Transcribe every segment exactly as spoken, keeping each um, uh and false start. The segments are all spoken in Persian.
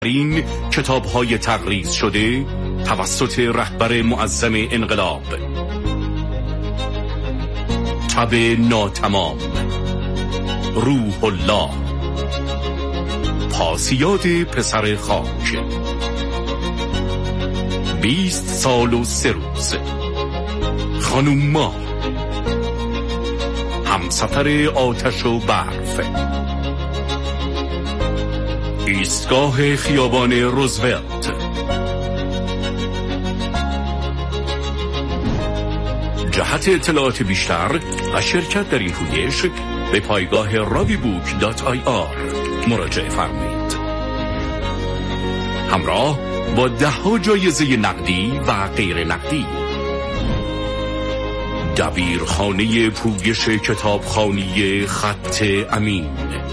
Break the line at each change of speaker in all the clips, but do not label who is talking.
این کتاب‌های تقریض شده توسط رهبر معظم انقلاب. تب ناتمام، روح الله، پاسیاد پسر خاک، بیست سال و سه روز، خانوم ما، همسفر آتش و برف، ایستگاه خیابان روزولت، جهت اطلاعات بیشتر و شرکت در این پویش به پایگاه راوی بوک دات آی آر مراجعه فرمایید. همراه با ده ها جایزه نقدی و غیر نقدی. دبیرخانه پویش کتابخوانی خط امین.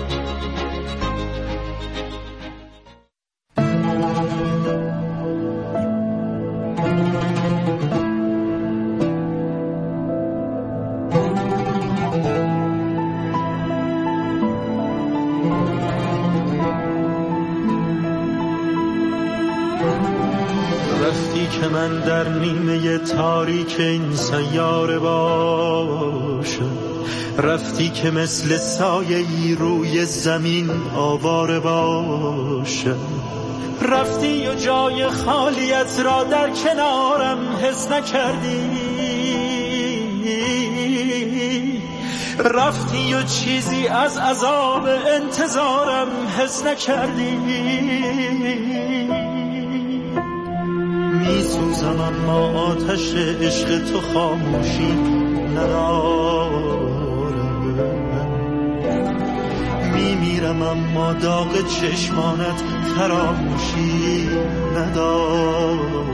که من در نیمه تاریک این سیاره باشم، رفتی که مثل سایه‌ای روی زمین آواره باشم، رفتی و جای خالیت را در کنارم حس نکردی، رفتی و چیزی از عذاب انتظارم حس نکردی. میسوزم اما آتش عشق تو خاموشی ندارم، میمیرم اما داغ چشمانت فراموشی ندارم.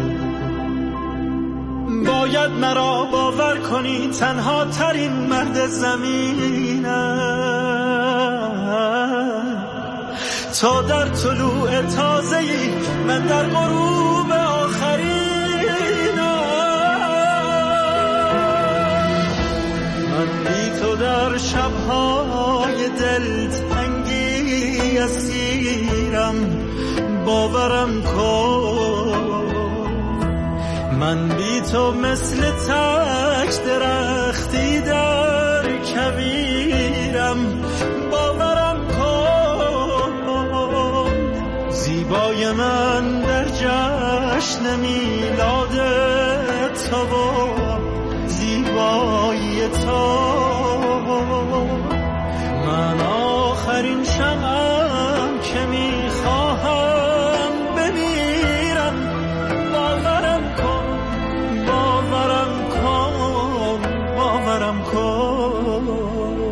باید مرا باور کنی تنها ترین مرد زمینم، تا در طلوع تازه‌ای من در غروب آخرینم. من بی تو در شب‌های دلتنگی اسیرم، باورم کن. من بی تو مثل تک درختی در کویرم، باورم زیبای من در جشن میلاد تو و زیبایی تو. من آخرین شمعم که میخواهم بمیرم، باورم کن، باورم کن، باورم کن.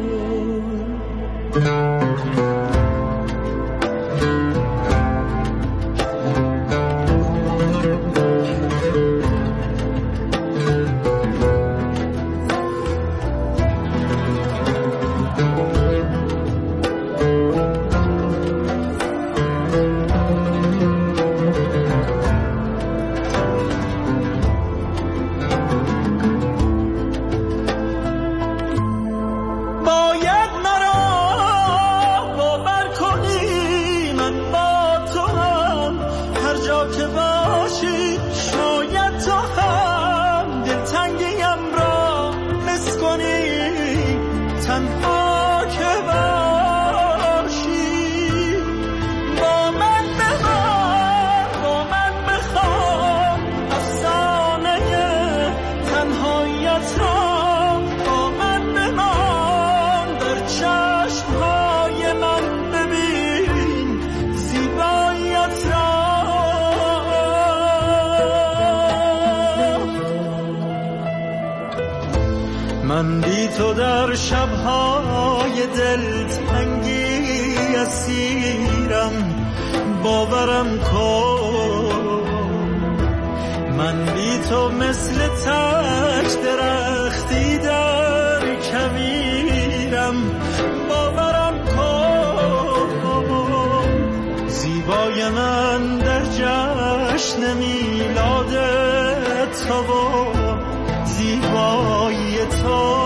من بی تو در شب‌های دلتنگی اسیرم، باورم کن. من بی تو مثل تک درختی در کویرم، باورم کن. زیبای من در جشن میلاد تو و زیبایی تو.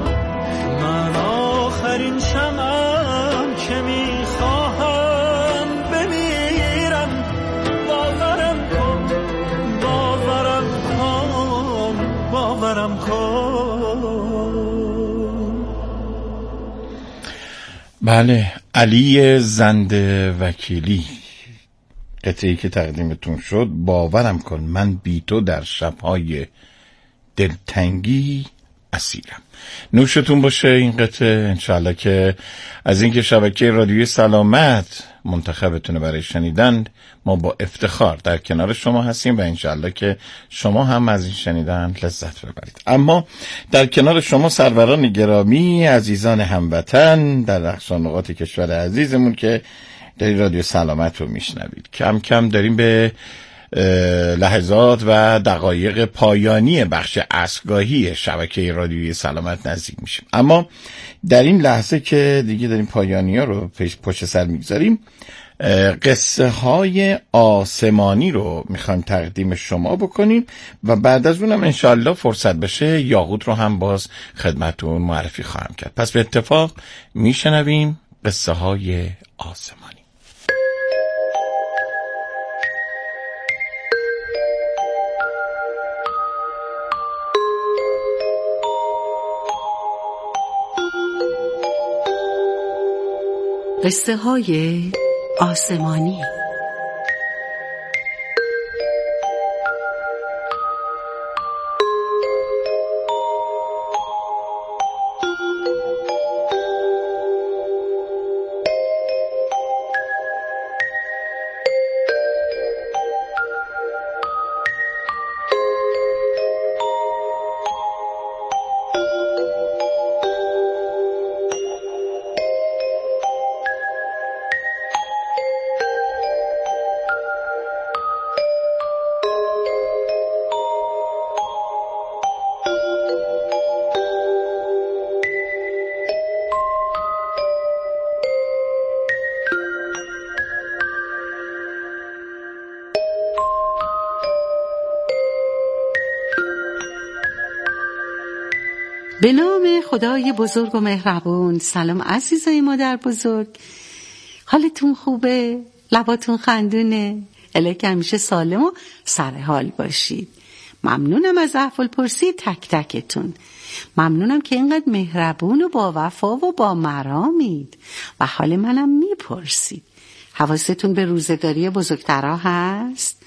من آخرین شمعم که میخواهم
بله، علی زنده وکیلی، قطعه‌ای که تقدیمتون شد. باورم کن من بی تو در شب‌های دلتنگی اسیرم. نوشتون باشه این قطعه. انشاءالله که از اینکه شبکه رادیوی سلامت منتخبتونه برای شنیدن، ما با افتخار در کنار شما هستیم و انشاءالله که شما هم از این شنیدن لذت ببرید. اما در کنار شما سروران گرامی، عزیزان هموطن در اقصا نقاط کشور عزیزمون که در رادیو سلامت رو میشنوید، کم کم داریم به لحظات و دقایق پایانی بخش عصرگاهی شبکه رادیوی سلامت نزدیک میشیم. اما در این لحظه که دیگه داریم پایانی ها رو پشت سر میگذاریم، قصه های آسمانی رو میخوایم تقدیم شما بکنیم و بعد از اونم انشالله فرصت بشه یاقوت رو هم باز خدمتون معرفی خواهم کرد. پس به اتفاق میشنویم قصه های آسمانی.
قصه های آسمانی. به نام خدای بزرگ و مهربون. سلام عزیزای مادر بزرگ، حالتون خوبه؟ لباتون خندونه؟ الهی همیشه سالم و سرحال باشید. ممنونم از احوال پرسی تک تکتون. ممنونم که اینقدر مهربون و با وفا و با مرامید و حال منم میپرسید. حواستون به روزه‌داری بزرگترها هست؟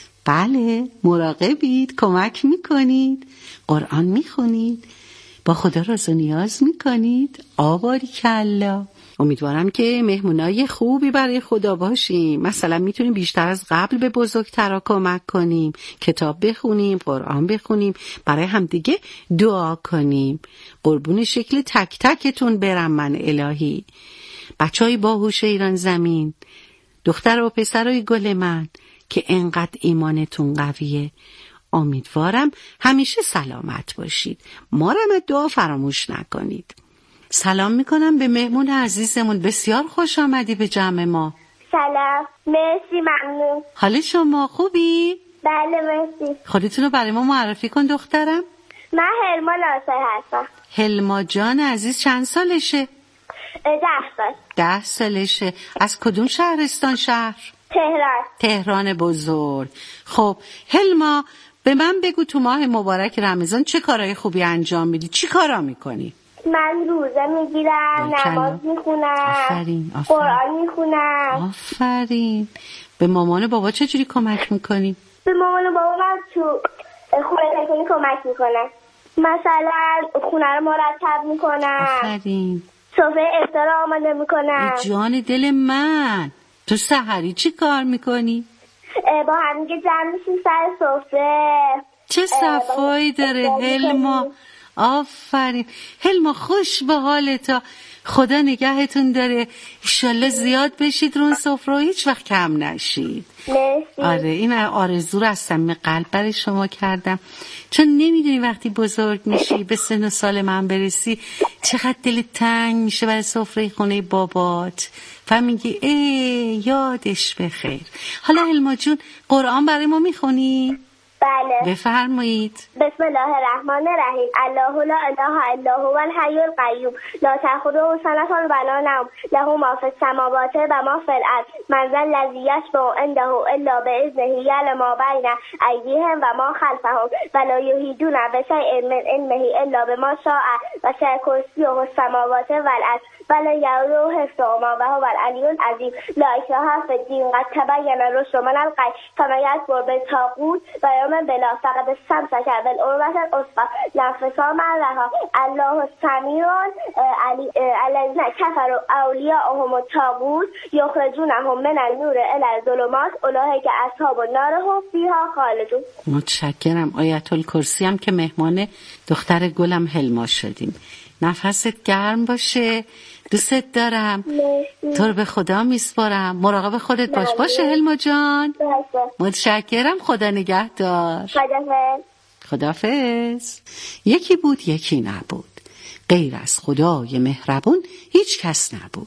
بله، مراقبید، کمک میکنید، قرآن میخونید، با خدا راز و نیاز میکنید. آباری کلا. امیدوارم که مهمونای خوبی برای خدا باشیم. مثلا میتونیم بیشتر از قبل به بزرگترها کمک کنیم، کتاب بخونیم، قرآن بخونیم، برای همدیگه دعا کنیم. قربون شکل تک تکتون برم من الهی. بچهای باهوش ایران زمین، دختر و پسرای گل من که انقدر ایمانتون قویه، امیدوارم همیشه سلامت باشید. ما رو هم دعا فراموش نکنید. سلام میکنم به مهمون عزیزمون. بسیار خوش آمدی به جمع ما.
سلام، مرسی، ممنون.
حال شما خوبی؟
بله مرسی.
خودتون رو برای ما معرفی کن دخترم.
من هلما ناصر هستم.
هلما جان عزیز چند سالشه؟
ده سال.
ده سالشه. از کدوم شهرستان شهر؟
تهران.
تهران بزرگ. خب هلما، به من بگو تو ماه مبارک رمضان چه کارهای خوبی انجام میدی؟ چی کارا میکنی؟
من روزه میگیرم، نماز میخونم،
آفرین، آفرین.
قرآن میخونم.
آفرین. به مامان و بابا چجوری کمک میکنی؟
به مامان و بابا من تو خونه تکنی کمک میکنم. مثلا خونه رو مرتب میکنم.
آفرین.
سفره افطار آماده میکنم.
جان دل من، تو سحری چی کار میکنی؟
با هم دیگه جمع میشیم سر سفره.
چه صفایی داره هلما. آفرین هلما، خوش به حالتا. خدا نگهتون داره. انشالله زیاد بشید رو سفره، هیچ وقت کم نشید.
مرسی.
آره این آرزو رو از صمیم قلب برای شما کردم، چون نمیدونی وقتی بزرگ میشی به سن و سال من برسی چقدر دلت تنگ میشه برای سفره خونه بابات و میگی ای یادش بخیر. حالا هلما جون قرآن برای ما میخونی؟
بله.
بفرمایید.
بسم الله الرحمن الرحیم. الله لا اله الا هو الحی القیوم لا تأخذه سنة ولا نوم له ما فی السماوات و ما فی الارض من ذا الذی یشفع عنده الا باذنه یعلم ما بین ایدیهم و ما خلفهم ولا یحیطون بشیء من علمه الا بما شاء وسع کرسیه السماوات والارض ولا یؤوده حفظهما وهو العلی العظیم لا اکراه فی الدین قد تبین الرشد من الغی فمن یکفر بالطاغوت و یؤمن بالله فقد استمسک بالعروة الوثقی لا انفصام لها الله السمیع العلیم الذین کفروا اولیاءهم الطاغوت یخرجونهم من النور الی الظلمات اولئک اصحاب النار هم فیها خالدون.
متشکرم. آیت الکرسی هم که مهمان دختر گلم هلما شدیم. نفست گرم باشه. دوست دارم. تو رو به خدا میسپارم. مراقب خودت باش. باشه هلما جان. متشکرم. خدا نگهدار.
خداحافظ.
خداحافظ. یکی بود یکی نبود. غیر از خدای مهربون هیچ کس نبود.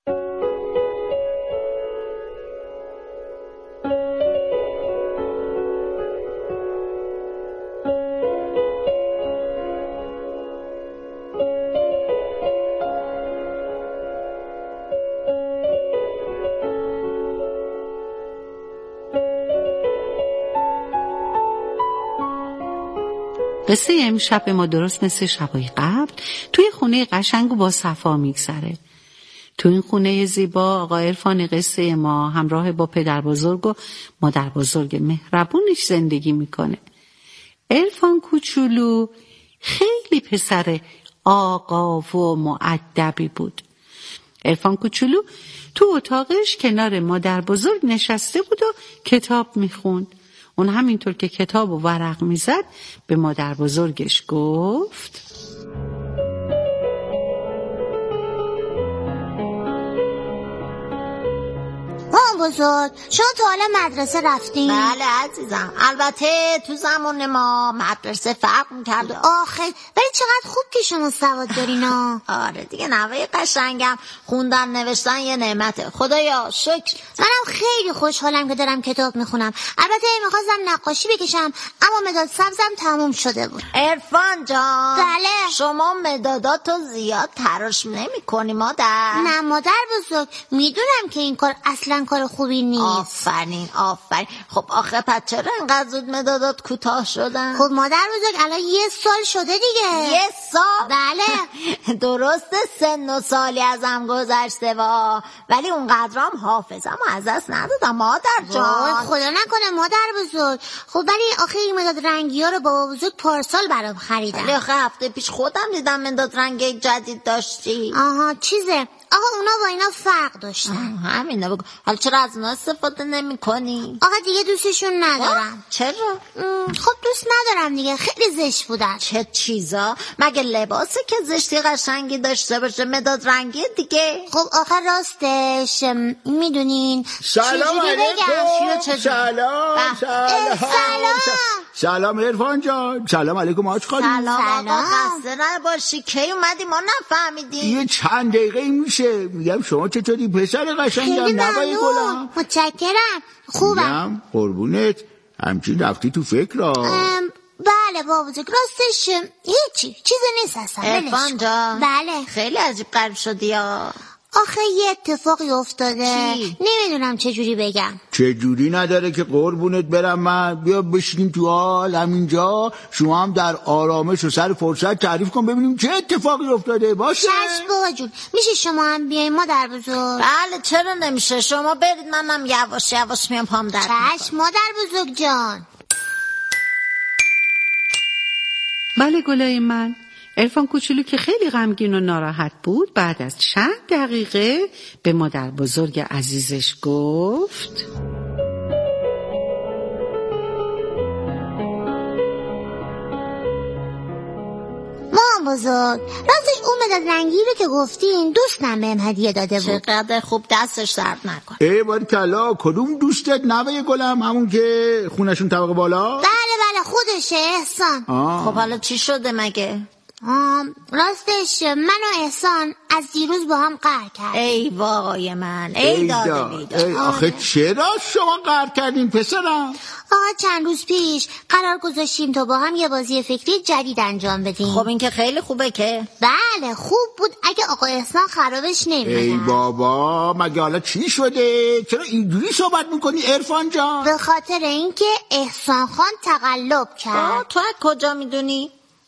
قصه امشب ما درست مثل شبای قبل توی خونه قشنگ و با صفا میگذره. تو این خونه زیبا آقا عرفان قصه ما همراه با پدر بزرگ و مادر بزرگ مهربونش زندگی میکنه. عرفان کوچولو خیلی پسر آقا و مؤدبی بود. عرفان کوچولو تو اتاقش کنار مادر بزرگ نشسته بود و کتاب میخوند. اون همینطور که کتاب و ورق میزد به مادر بزرگش گفت
مام بزرگ شما تا حالا مدرسه رفتین؟
بله عزیزم، البته تو زمان ما مدرسه فرق میکرد.
آخه ولی چقدر خوب که شما سواد دارین.
آره دیگه، نوه قشنگم. خوندن نوشتن یه نعمته، خدایا شکر.
منم خیلی خوشحالم که دارم کتاب میخونم. البته میخواستم نقاشی بکشم اما مداد سبزم تموم شده بود.
عرفان جان.
بله.
شما مداداتو زیاد تراش نمی کنی مادر؟
نه مادر بزرگ، میدونم که این کار اصلا کار خوبی نیست.
آفرین آفرین. خب آخه پس چرا اینقدر زود مدادات کوتاه شدن؟
خب مادر بزرگ الان یه سال شده دیگه.
یه سال؟
بله.
درسته سن و سالی ازم گذشته وا، ولی اونقدرام حافظم از دست ندادم مادر جان.
خدا نکنه مادر بزرگ. خب ولی آخه این مداد رنگی ها رو بابا بزرگ پارسال برام خریدن.
ولی آخه هفته پیش خودم دیدم مداد رنگی جدید داشتی.
آها چیزه. آقا اونا با اینا فرق داشتن.
همینه بگو. حالا چرا از اونا استفاده نمی کنی؟
آقا دیگه دوستشون ندارم.
چرا؟
خب دوست ندارم دیگه، خیلی زشت بودن.
چه چیزا؟ مگه لباسه که زشتی قشنگی داشته باشه مداد رنگی دیگه؟
خب آخه راستش میدونین
سلام علیکم. سلام
سلام
سلام عرفان جان. سلام علیکم آج خالی.
سلام آقا، خسته نباشی. کی اومدی ما نفهمیدیم؟
یه چند دقیقه میشه. میگم شما چطوری پسر قشنگم؟ نوای گلم.
متشکرم. خوبم.
میگم قربونت. همچین رفتی تو فکر را؟
بله بابا بزرگ، راستش هیچی چیزی نیست اصلا.
عرفان جان.
بله.
خیلی عجیب غریب شدی یا؟
آخه یه اتفاقی افتاده.
چی؟
نمیدونم چه جوری بگم.
چه جوری نداره که قربونت برم من. بیا بشینیم تو حال همینجا، شما هم در آرامش و سر فرصت تعریف کن ببینیم چه اتفاقی افتاده. باشه
چشم بابا جون. میشه شما هم بیاین مادر بزرگ؟
بله چرا نمیشه، شما برید منم یواش یواش میام پام در.
چشم مادر بزرگ جان.
بله گلای من. عرفان کوچولو که خیلی غمگین و ناراحت بود بعد از چند دقیقه به مادر بزرگ عزیزش گفت
مام بزرگ، راستش اون مداد رنگی رو که گفتین دوستم بهم هدیه داده بود.
چقدر خوب، دستش درد نکن.
ای باریکلا. کدوم دوستت؟ نوه گلم، همون که خونشون طبقه بالا؟
بله بله خودشه، احسان.
آه.
خب حالا چی شده مگه؟
آم راستش من و احسان از دیروز با هم قهر کردیم.
ای وای من، ای داده بیداد.
ای آخه چرا شما قهر کردین پسرم؟
آقا چند روز پیش قرار گذاشتیم تا با هم یه بازی فکری جدید انجام بدیم.
خب این که خیلی خوبه که.
بله خوب بود اگه آقا احسان خرابش نمی‌کرد.
ای بابا مگه حالا چی شده؟ چرا اینجوری صحبت میکنی عرفان جان؟
به خاطر اینکه احسان خان تقلب کرد.
تو از کجا میدونی؟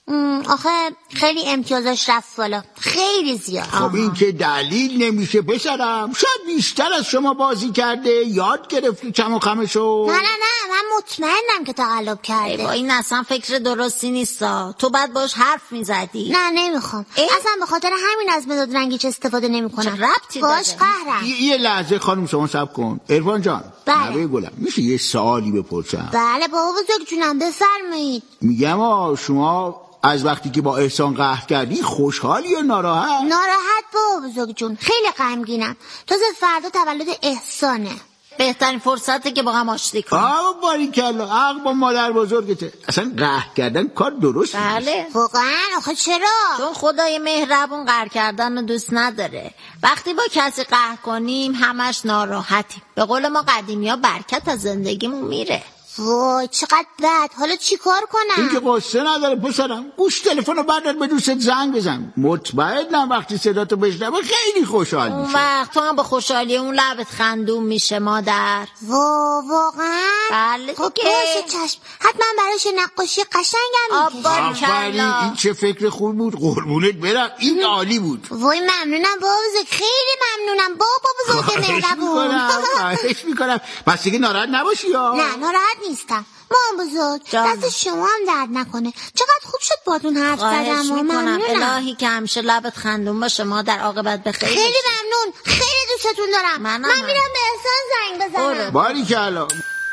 آخه خیلی امتیازش رفت بالا، خیلی زیاد.
خب این که دلیل نمیشه پسرم. شاید بیشتر از شما بازی کرده، یاد گرفتی چم و خمشو.
نه نه نه من مطمئنم که تقلب کرده.
با این اصلا فکر درستی نیستا. تو بعد باش حرف میزدی.
نه نمیخوام اصلا، به خاطر همین از مداد رنگیچ استفاده نمیکنم.
ربطی
باش قهرم.
یه لحظه خانم شما صبر کن. عرفان جان
بله
گلم میشه یه سوالی بپرسم؟
بله بابا بزرگ جونم بفرمایید.
میگم آ شما از وقتی که با احسان قهر کردی خوشحالی یا ناراحت؟
ناراحت بابا بزرگ جون، خیلی غمگینم. تازه فردا تولد احسانه.
بهترین فرصته که با هم آشتی کنیم.
آه باریکلا، حق با مادر بزرگته. اصلا قهر کردن کار درست نیست.
بله
واقعا. آخه چرا؟
چون خدای مهربون قهر کردن رو دوست نداره. وقتی با کسی قهر کنیم همش ناراحتیم. به قول ما قدیمی ها برکت از زندگیمون میره.
وای چقدر بد. حالا چی کار کنم؟
این که قصه نداره پسرم. گوش تلفن رو بردار به دوست زنگ بزن. مطمئنم وقتی صداتو بشنوه خیلی خوشحال میشه.
اون وقت تو هم با خوشحالی اون لبت خندون میشه مادر.
وا واقعا؟
بله
خب باشه چشم. حتما براش نقاشی قشنگم میکشم.
آفرین، این چه فکر خوب بود. قربونت برم، این عالی بود.
وای ممنونم بابا بزرگ، خیلی ممنونم بابا بزرگ مهربون.
خواهش میکنم. پس دیگه ناراحت نباشی یا؟
نه ناراحت نیستم. مام بزرگ دست شما هم درد نکنه. چقدر خوب شد باتون حرف زدم.
ممنونم. الهی که همیشه لبت خندون باشه مادر، عاقبت بخیر.
خیلی ممنون، خیلی دوستتون دارم. من, من میرم به احسان زنگ بزنم.
باریکلا.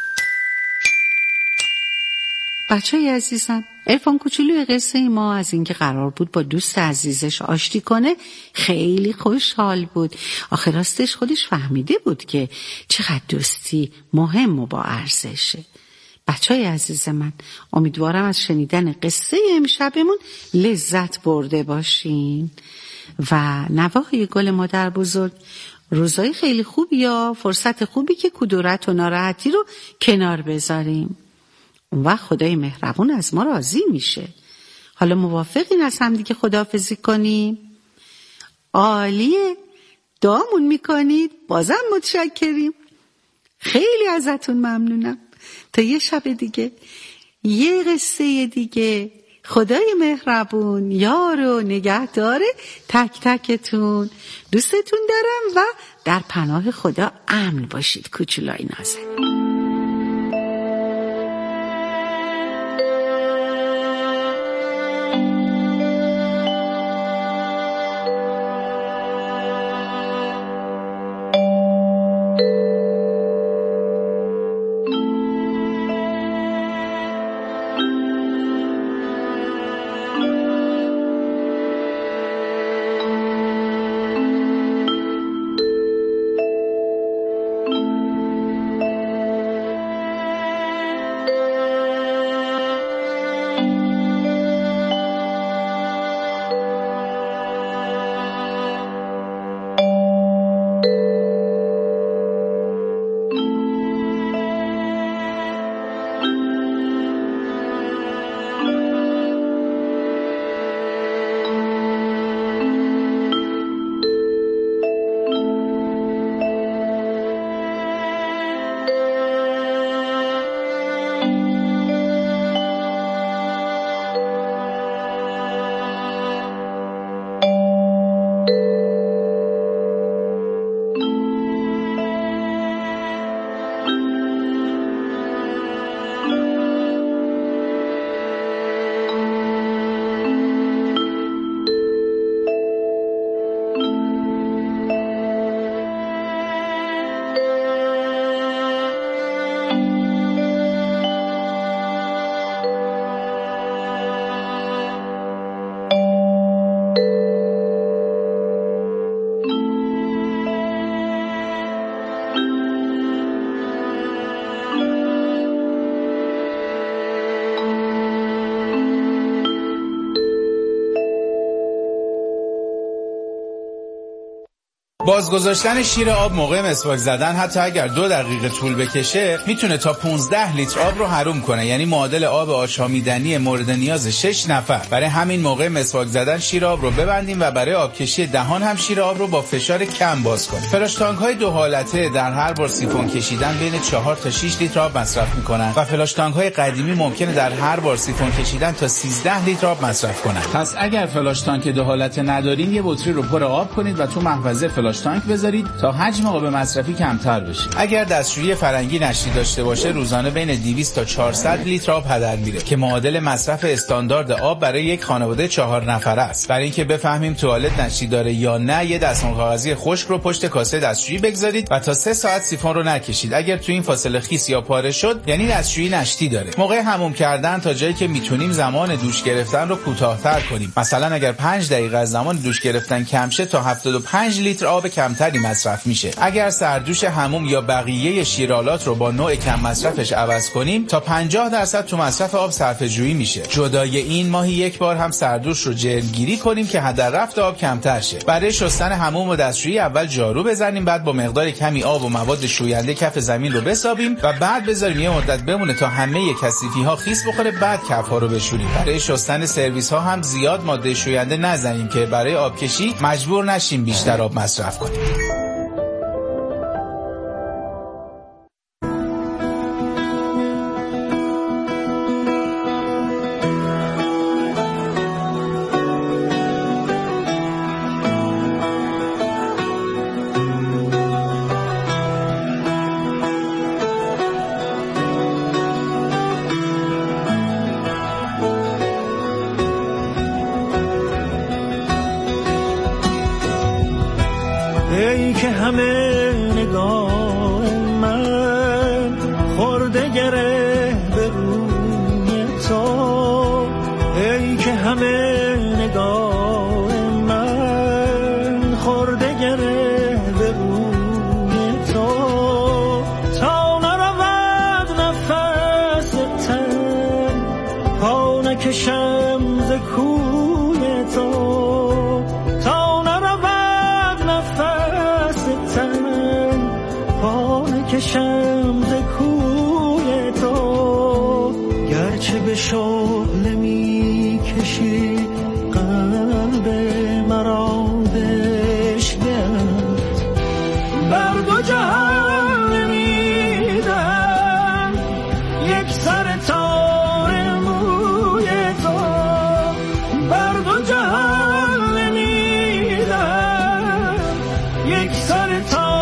بچه‌ی عزیزم، عرفان کوچولوی قصه ما از اینکه قرار بود با دوست عزیزش آشتی کنه خیلی خوشحال بود. آخه راستش خودش فهمیده بود که چقدر دوستی مهم و با ارزشه. بچه‌ی عزیز من، امیدوارم از شنیدن قصه امشبمون لذت برده باشین و نواهای گل مادر بزرگ روزای خیلی خوبی یا فرصت خوبی که کدورت و ناراحتی رو کنار بذاریم. اون وقت خدای مهربون از ما راضی میشه. حالا موافقین از هم دیگه خداحافظی کنیم؟ عالیه. دعامون میکنید؟ بازم متشکریم. خیلی ازتون ممنونم. تا یه شب دیگه، یه قصه دیگه. خدای مهربون یار و نگهدار تک تکتون. دوستتون دارم و در پناه خدا امن باشید کوچولای نازنین.
بازگذاشتن شیر آب موقع مسواک زدن حتی اگر دو دقیقه طول بکشه میتونه تا پانزده لیتر آب رو حروم کنه، یعنی معادل آب آشامیدنی مورد نیاز شش نفر. برای همین موقع مسواک زدن شیر آب رو ببندیم و برای آبکشی دهان هم شیر آب رو با فشار کم باز کنیم. فلاش تانک های دو حالته در هر بار سیفون کشیدن بین چهار تا شش لیتر آب مصرف میکنن و فلاش تانک های قدیمی ممکنه در هر بار سیفون کشیدن تا سیزده لیتر آب مصرف کنن. پس اگر فلاش تانک دو حالته ندارین، یه بطری رو پر آب کنید و تو محفظه فلاش تانک بذارید تا حجم آب مصرفی کمتر بشه. اگر دستشویی فرنگی نشتی داشته باشه، روزانه بین دویست تا چهارصد لیتر آب هدر میره که معادل مصرف استاندارد آب برای یک خانواده چهار نفره است. برای اینکه بفهمیم توالت نشتی داره یا نه، یه دستمال کاغذی خشک رو پشت کاسه دستشویی بگذارید و تا سه ساعت سیفون رو نکشید. اگر تو این فاصله خیس یا پاره شد، یعنی دستشویی نشتی داره. موقع حموم کردن تا جایی که میتونیم زمان دوش گرفتن رو کوتاه‌تر کنیم. مثلا اگر پنج دقیقه از زمان دوش گرفتن کم شه، تا هفتاد و پنج لیتر آب کمتری مصرف میشه. اگر سردوش حموم یا بقیه شیرالات رو با نوع کم مصرفش عوض کنیم، تا پنجاه درصد تو مصرف آب صرفه جویی میشه. جدای این، ماهی یک بار هم سردوش رو جلگیری کنیم که هدر رفت آب کمتر شه. برای شستن حموم و دستشویی اول جارو بزنیم، بعد با مقدار کمی آب و مواد شوینده کف زمین رو بسابیم و بعد بذاریم یه مدت بمونه تا همه کثیفی ها خیس بخوره، بعد کف ها رو بشوریم. برای شستن سرویس ها هم زیاد ماده شوینده نزنیم که برای آبکشی مجبور نشیم بیشتر آب مصرف کنیم.
ای که همه نگاه من خورده گره به روی تو، ای که همه نگاه من خورده گره به روی تو، تا نرود نفس تن پا نکشم ز کوی تو، کشم ز کوی تو، گرچه به شعله می کشی قلب مرا بشکفت، بر دو جهان نمیدم یک سر تار موی تو، بر دو جهان نمیدم یک سر تار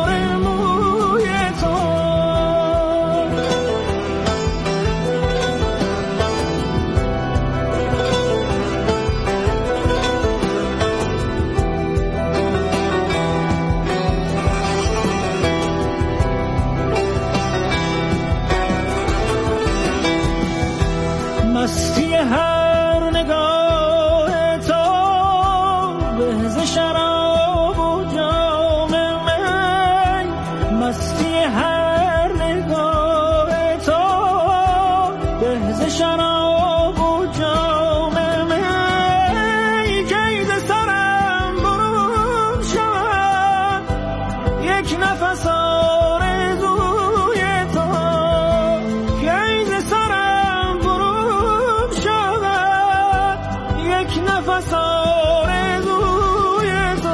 مستی هر نگاه تو به شراب و جام من، مستی هر نگاه تو به شراب و جام من، کید سرم برون شود یک نفس آرزوی تو، کید سرم برون شود یک نفس آرزوی تو.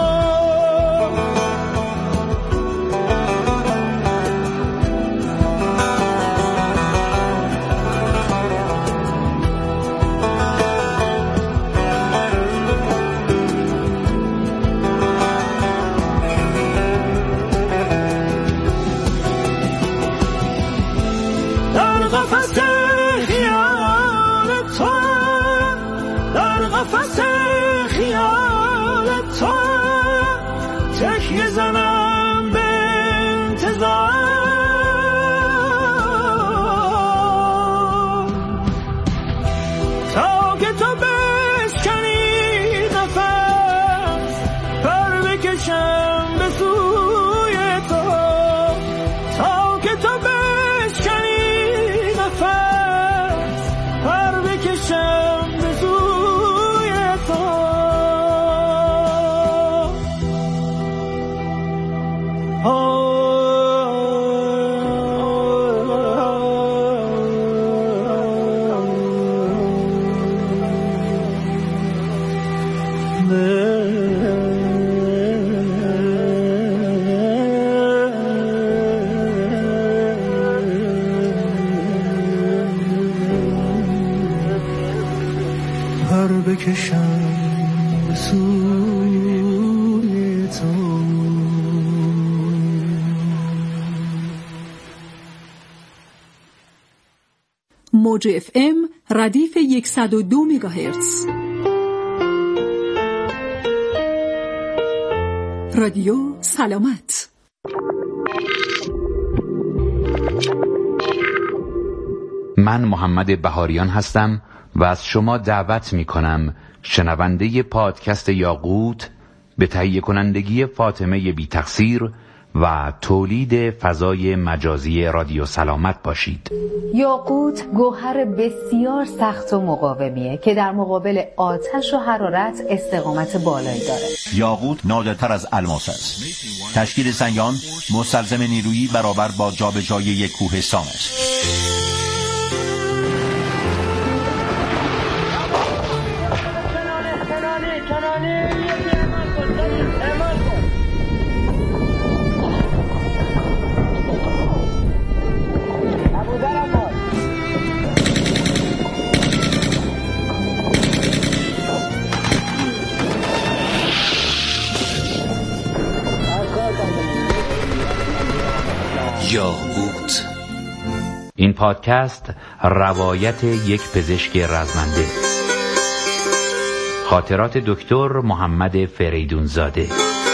در قفس خیال تو، در قفس خیال تو تکیه زنم به انتظار، تا که تو بشکنی نفس پر بکشم به سوی تو، تا که تو بشکنی نفس پر بکشم به سوی تو.
میکشم به سوی تو.
موج اف ام ردیف صد و دو مگاهرتز. رادیو سلامت.
من محمد بهاریان هستم و از شما دعوت می کنم شنونده پادکست یاقوت به تهیه کنندگی فاطمه بی تقصیر و تولید فضای مجازی رادیو سلامت باشید.
یاقوت گوهر بسیار سخت و مقاومیه که در مقابل آتش و حرارت استقامت بالایی داره.
یاقوت نادرتر از الماس است. تشکیل سنگان مستلزم نیرویی برابر با جابجایی یک کوهستان است.
یاقوت. این پادکست روایت یک پزشک رزمنده. خاطرات دکتر محمد فریدونزاده.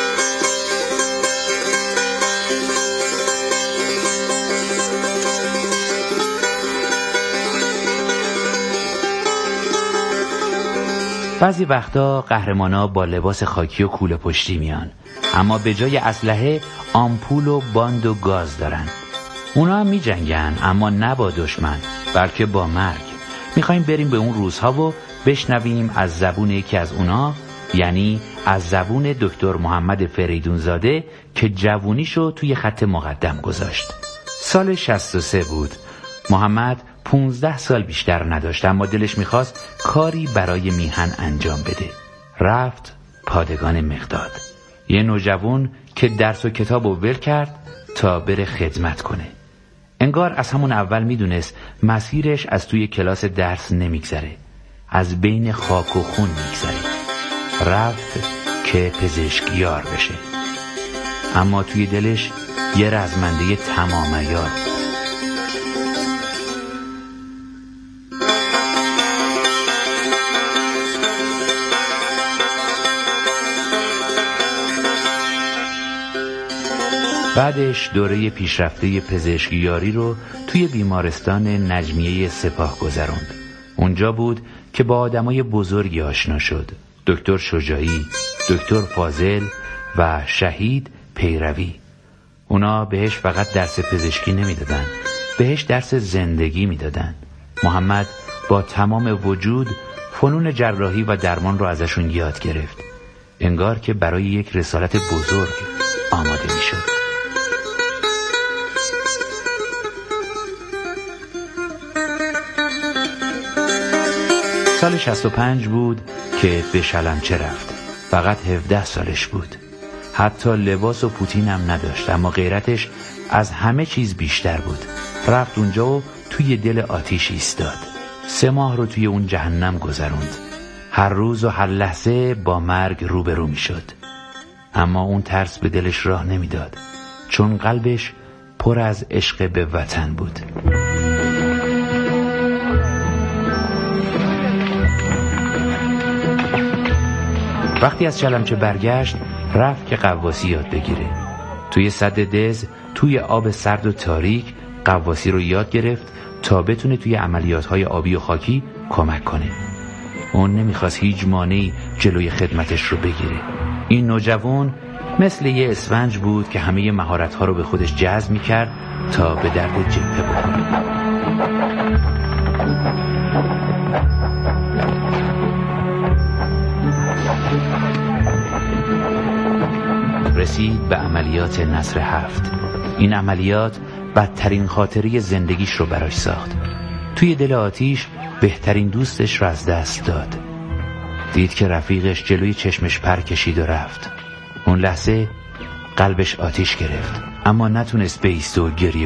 بعضی وقتا قهرمانا با لباس خاکی و کوله پشتی میان، اما به جای اسلحه آمپول و باند و گاز دارن. اونا هم می جنگن، اما نه با دشمن بلکه با مرگ. میخوایم بریم به اون روزها و بشنویم از زبون یکی از اونا، یعنی از زبون دکتر محمد فریدونزاده که جوونیشو توی خط مقدم گذاشت. سال شصت و سه بود. محمد پونزده سال بیشتر نداشت، اما دلش میخواست کاری برای میهن انجام بده. رفت پادگان مقداد، یه نوجوان که درس و کتاب و ول کرد تا بره خدمت کنه. انگار از همون اول میدونست مسیرش از توی کلاس درس نمیگذره، از بین خاک و خون میگذره. رفت که پزشکیار بشه، اما توی دلش یه رزمنده تمام عیار. بعدش دوره پیشرفته پزشکیاری رو توی بیمارستان نجمیه سپاه گذروند. اونجا بود که با آدمای بزرگی آشنا شد. دکتر شجاعی، دکتر فاضل و شهید پیروی. اونا بهش فقط درس پزشکی نمیدادن، بهش درس زندگی میدادن. محمد با تمام وجود فنون جراحی و درمان رو ازشون یاد گرفت. انگار که برای یک رسالت بزرگ آماده میشد. سال شصت و پنج بود که به شلمچه رفت. فقط هفده سالش بود. حتی لباس و پوتین هم نداشت، اما غیرتش از همه چیز بیشتر بود. رفت اونجا و توی دل آتیش ایستاد. سه ماه رو توی اون جهنم گذروند. هر روز و هر لحظه با مرگ روبرو می شد. اما اون ترس به دلش راه نمیداد، چون قلبش پر از عشق به وطن بود. وقتی از شلمچه برگشت، رفت که قواسی یاد بگیره. توی سد دز، توی آب سرد و تاریک، قواسی رو یاد گرفت تا بتونه توی عملیات‌های آبی و خاکی کمک کنه. اون نمیخواست هیچ مانعی جلوی خدمتش رو بگیره. این نوجوان مثل یه اسفنج بود که همه مهارت‌ها رو به خودش جذب می‌کرد تا به درد جبهه بخوره. رسید به عملیات نصر هفت. این عملیات بدترین خاطره زندگیش رو براش ساخت. توی دل آتیش بهترین دوستش رو از دست داد. دید که رفیقش جلوی چشمش پر کشید و رفت. اون لحظه قلبش آتیش گرفت، اما نتونست بایسته و گریه